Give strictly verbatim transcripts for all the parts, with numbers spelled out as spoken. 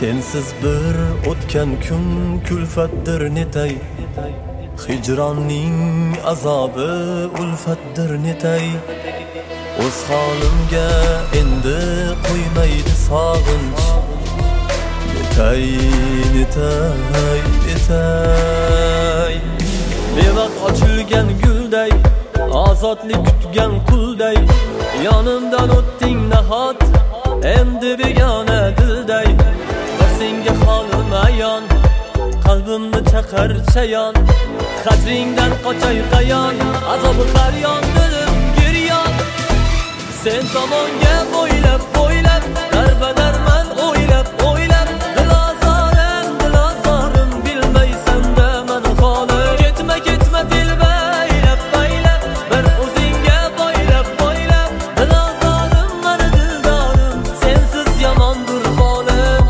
Sensiz bir o'tgan kun kulfatdir netay, hijronning azobi ulfatdir netay. O'z holimga endi qo'ymaydi sog'inch, netay netay netay. Bevaqt ochilgan gulday, ozodlik kutgan qulday, yonimdan o'tding nahot, endi begona dilday. Bir senga holim ayon, qalbimni chaqar chayon, qadringdan qochay qayon, azobi har yon dilim giryon. Sen tomonga bo'ylab bo'ylab, darbadarman o'ylab o'ylab, dilozorim dilozorim bilmaysan-da mani holim. Ketma ketma dilbaylab baylab, bir o'zingga bo'ylab bo'ylab, dilozorim mani dildorim, sensiz yomondir holim.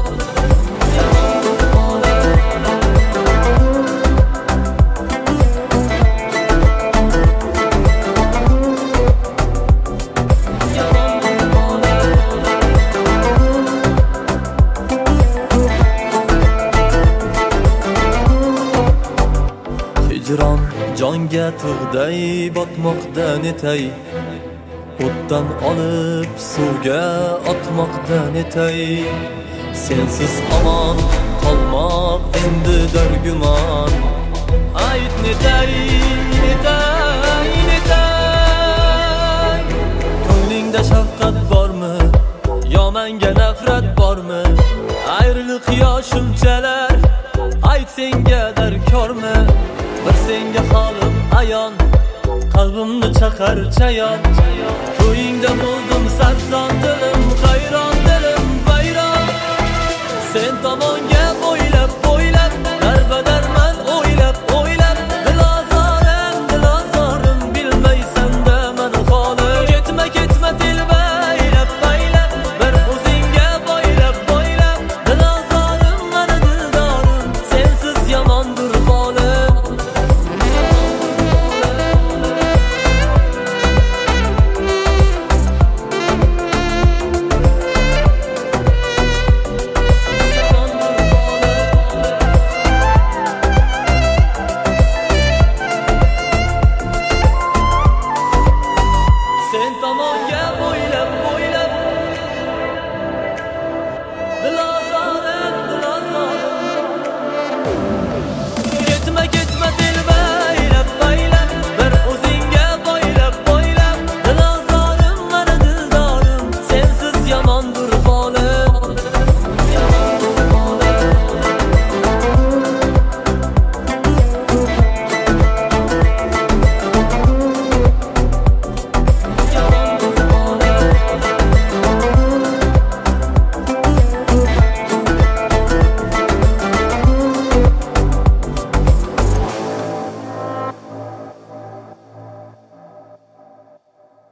Hijron jonga tug'day botmoqda netay, o'tdan olib suvga otmoqda netay. Sensiz omon qolmoq endi dargumon, ayt netay netay netay. Ko'nglingda shafqat bormi, yo menga nafrat bormi? Ayriliq yo shunchalar, ayt senga darkormi? Bir senga holim ayon, qalbimni chaqar chayon, ko'yingda bo'ldim sarson.